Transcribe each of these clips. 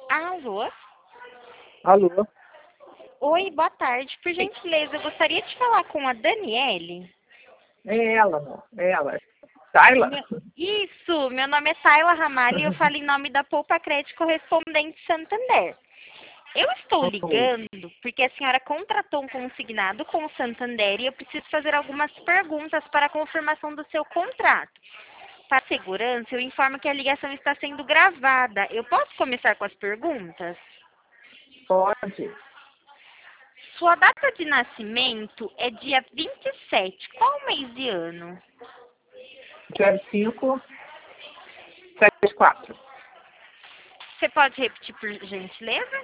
Alô? Alô? Oi, boa tarde. Por gentileza, eu gostaria de falar com a Daniele. É ela, amor. É ela. Tayla? Isso, meu nome é Tayla Ramalho e eu falo em nome da Poupa Crédito Correspondente Santander. Eu estou Oi. ligando porque a senhora contratou um consignado com o Santander e eu preciso fazer algumas perguntas para a confirmação do seu contrato. Para segurança, eu informo que a ligação está sendo gravada. Eu posso começar com as perguntas? Pode. Sua data de nascimento é dia 27. Qual mês e ano? 0574. Você pode repetir por gentileza?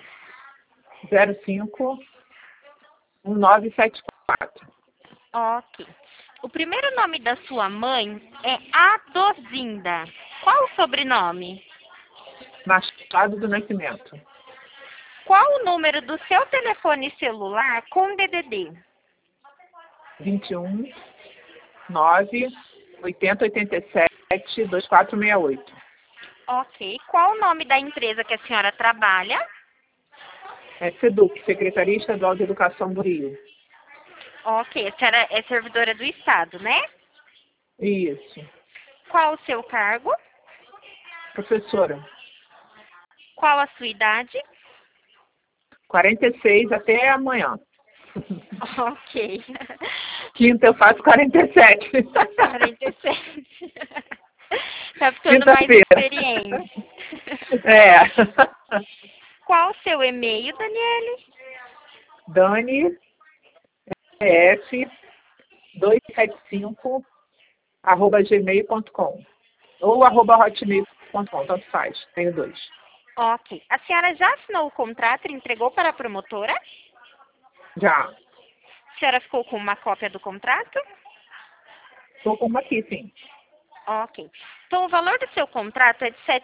051974. Ok. O primeiro nome da sua mãe é Adozinda. Qual o sobrenome? Machado do Nascimento. Qual o número do seu telefone celular com DDD? 21 9 80 87 2468. Ok. Qual o nome da empresa que a senhora trabalha? É SEDUC, Secretaria Estadual de Educação do Rio. Ok. A senhora é servidora do Estado, né? Isso. Qual o seu cargo? Professora. Qual a sua idade? 46 até amanhã. Ok. Quinta eu faço 47. 47. Tá ficando mais Quinta-feira. experiente. É. Qual o seu e-mail, Daniele? Dani F 275 @gmail.com ou @hotmail.com, tanto faz, tenho dois. Ok. A senhora já assinou o contrato e entregou para a promotora? Já. A senhora ficou com uma cópia do contrato? Estou com uma aqui, sim. Ok. Então, o valor do seu contrato é de R$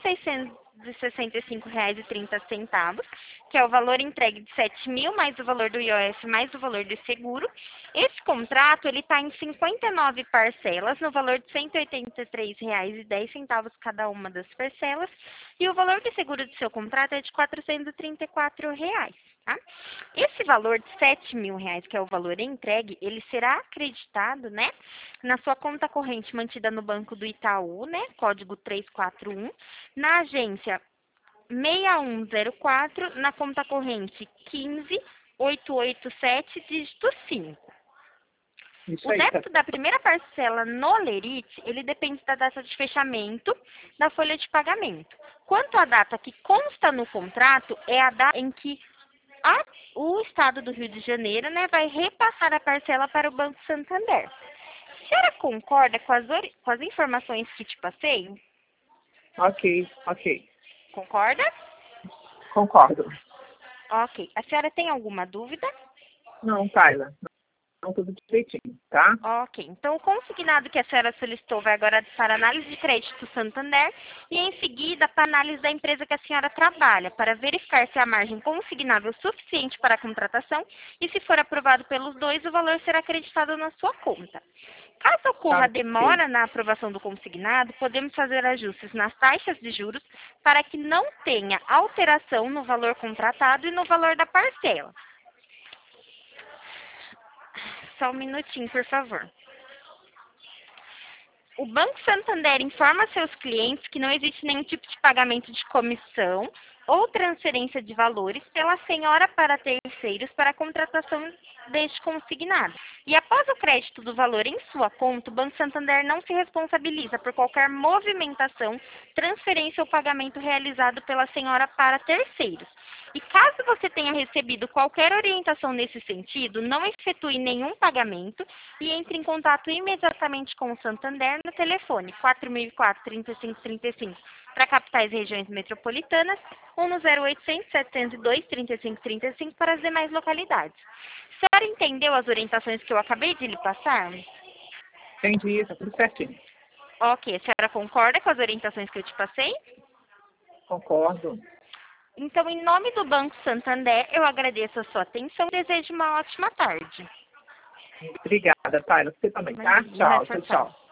7.665,30, que é o valor entregue de 7.000 mais o valor do IOF mais o valor do seguro. Esse contrato ele está em 59 parcelas, no valor de R$ 183,10 cada uma das parcelas. E o valor do seguro do seu contrato é de R$ 434. Tá? Esse valor de R$ 7.000, que é o valor entregue, ele será acreditado, né, na sua conta corrente mantida no Banco do Itaú, né, código 341, na agência 6104, na conta corrente 15887, dígito 5. Isso O aí, tá? débito da primeira parcela no Lerite, ele depende da data de fechamento da folha de pagamento. Quanto à data que consta no contrato, é a data em que o Estado do Rio de Janeiro, né, vai repassar a parcela para o Banco Santander. A senhora concorda com com as informações que te passei? Ok, ok. Concorda? Concordo. Ok. A senhora tem alguma dúvida? Não, Tayla. Não, tudo direitinho, tá? Ok. Então, o consignado que a senhora solicitou vai agora para análise de crédito Santander e, em seguida, para análise da empresa que a senhora trabalha, para verificar se a margem consignável é suficiente para a contratação e, se for aprovado pelos dois, o valor será acreditado na sua conta. Caso Tá, ocorra ok. demora na aprovação do consignado, podemos fazer ajustes nas taxas de juros para que não tenha alteração no valor contratado e no valor da parcela. Só um minutinho, por favor. O Banco Santander informa a seus clientes que não existe nenhum tipo de pagamento de comissão ou transferência de valores pela senhora para terceiros para a contratação deste consignado. E após o crédito do valor em sua conta, o Banco Santander não se responsabiliza por qualquer movimentação, transferência ou pagamento realizado pela senhora para terceiros. E caso você tenha recebido qualquer orientação nesse sentido, não efetue nenhum pagamento e entre em contato imediatamente com o Santander no telefone 4004-3535 para capitais e regiões metropolitanas ou no 0800-702-3535 para as demais localidades. A senhora entendeu as orientações que eu acabei de lhe passar? Entendi, tá tudo certinho. Ok, a senhora concorda com as orientações que eu te passei? Concordo. Então, em nome do Banco Santander, eu agradeço a sua atenção e desejo uma ótima tarde. Obrigada, Tayla. Você também, tá? Imagina, Tchau, tchau, tchau, tchau. tchau.